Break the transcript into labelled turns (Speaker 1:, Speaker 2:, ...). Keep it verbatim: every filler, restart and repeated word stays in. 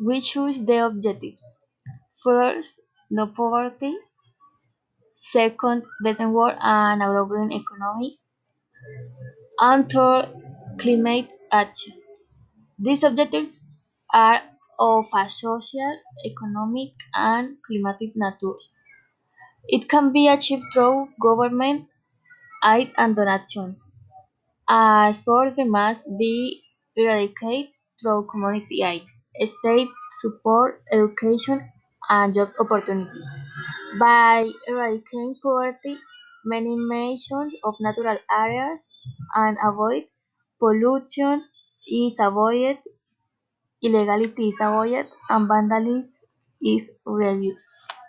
Speaker 1: We choose the objectives. First, no poverty. Second, decent work and a growing economy. And third, climate action. These objectives are of a social, economic, and climatic nature. It can be achieved through government aid and donations. As poverty must be eradicated through community aid, state support, education, and job opportunities. By eradicating poverty, minimization of natural areas and avoid pollution is avoided, illegality is avoided, and vandalism is reduced.